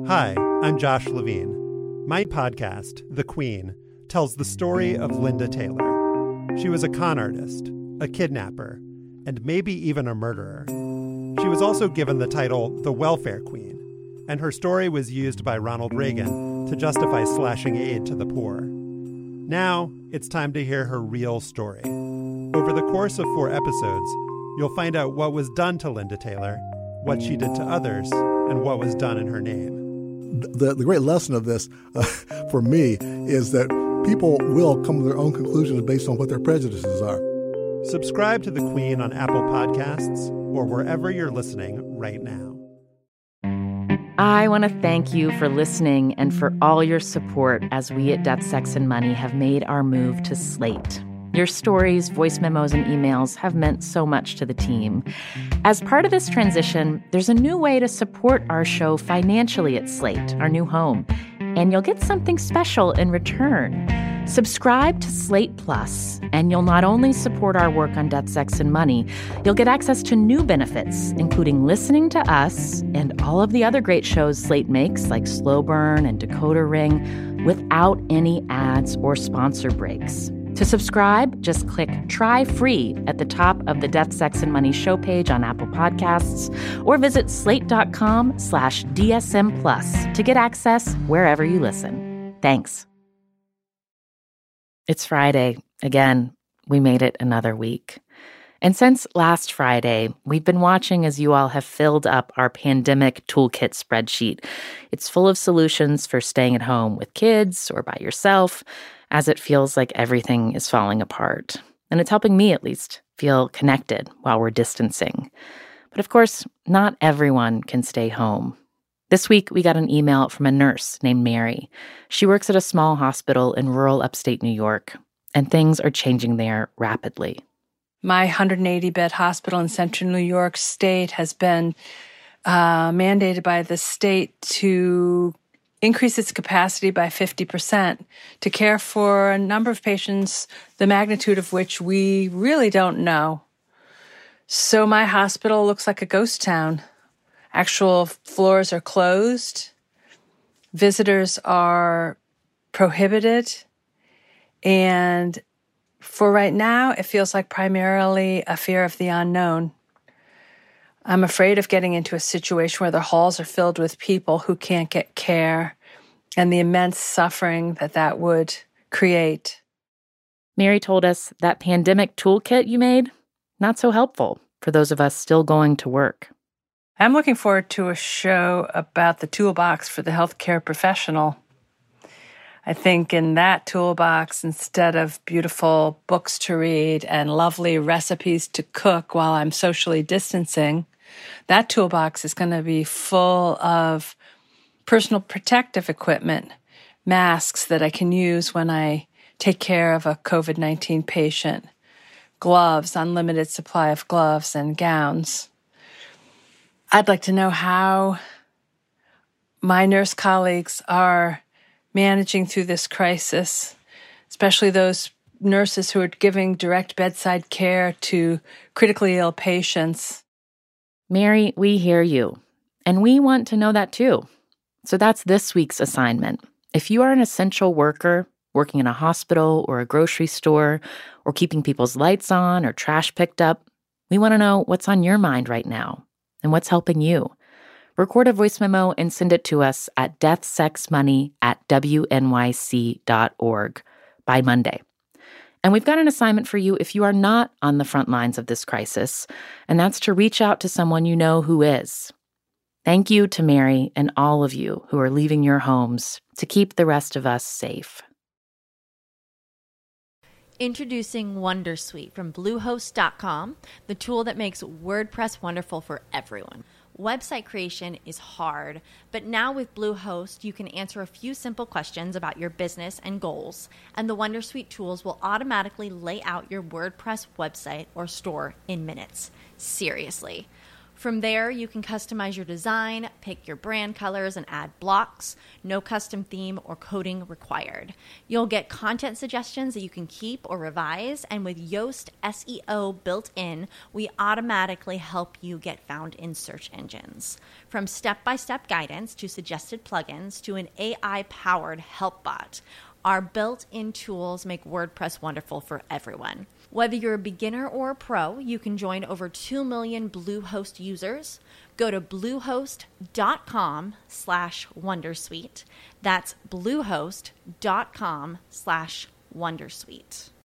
Hi, I'm Josh Levine. My podcast, The Queen, tells the story of Linda Taylor. She was a con artist, a kidnapper, and maybe even a murderer. She was also given the title the Welfare Queen, and her story was used by Ronald Reagan to justify slashing aid to the poor. Now, it's time to hear her real story. Over the course of 4 episodes, you'll find out what was done to Linda Taylor, what she did to others, and what was done in her name. The great lesson of this, for me, is that people will come to their own conclusions based on what their prejudices are. Subscribe to The Queen on Apple Podcasts or wherever you're listening right now. I want to thank you for listening and for all your support as we at Death, Sex, and Money have made our move to Slate. Your stories, voice memos, and emails have meant so much to the team. As part of this transition, there's a new way to support our show financially at Slate, our new home, and you'll get something special in return. Subscribe to Slate Plus, and you'll not only support our work on Death, Sex, and Money, you'll get access to new benefits, including listening to us and all of the other great shows Slate makes, like Slow Burn and Decoder Ring, without any ads or sponsor breaks. To subscribe, just click Try Free at the top of the Death, Sex, and Money show page on Apple Podcasts, or visit slate.com/DSM Plus to get access wherever you listen. Thanks. It's Friday. Again, we made it another week. And since last Friday, we've been watching as you all have filled up our pandemic toolkit spreadsheet. It's full of solutions for staying at home with kids or by yourself, as it feels like everything is falling apart. And it's helping me, at least, feel connected while we're distancing. But of course, not everyone can stay home. This week, we got an email from a nurse named Mary. She works at a small hospital in rural upstate New York, and things are changing there rapidly. My 180-bed hospital in central New York State has been mandated by the state to increase its capacity by 50% to care for a number of patients, the magnitude of which we really don't know. So my hospital looks like a ghost town. Actual floors are closed. Visitors are prohibited. And for right now, it feels like primarily a fear of the unknown. I'm afraid of getting into a situation where the halls are filled with people who can't get care and the immense suffering that would create. Mary told us that pandemic toolkit you made, not so helpful for those of us still going to work. I'm looking forward to a show about the toolbox for the healthcare professional. I think in that toolbox, instead of beautiful books to read and lovely recipes to cook while I'm socially distancing, that toolbox is going to be full of personal protective equipment, masks that I can use when I take care of a COVID-19 patient, gloves, unlimited supply of gloves and gowns. I'd like to know how my nurse colleagues are managing through this crisis, especially those nurses who are giving direct bedside care to critically ill patients. Mary, we hear you, and we want to know that too. So that's this week's assignment. If you are an essential worker, working in a hospital or a grocery store, or keeping people's lights on or trash picked up, we want to know what's on your mind right now and what's helping you. Record a voice memo and send it to us at deathsexmoney@wnyc.org by Monday. And we've got an assignment for you if you are not on the front lines of this crisis, and that's to reach out to someone you know who is. Thank you to Mary and all of you who are leaving your homes to keep the rest of us safe. Introducing Wondersuite from Bluehost.com, the tool that makes WordPress wonderful for everyone. Website creation is hard, but now with Bluehost, you can answer a few simple questions about your business and goals, and the Wondersuite tools will automatically lay out your WordPress website or store in minutes. Seriously. From there, you can customize your design, pick your brand colors, and add blocks. No custom theme or coding required. You'll get content suggestions that you can keep or revise, and with Yoast SEO built in, we automatically help you get found in search engines. From step-by-step guidance to suggested plugins to an AI-powered help bot, our built-in tools make WordPress wonderful for everyone. Whether you're a beginner or a pro, you can join over 2 million Bluehost users. Go to bluehost.com/wondersuite. That's bluehost.com/wondersuite.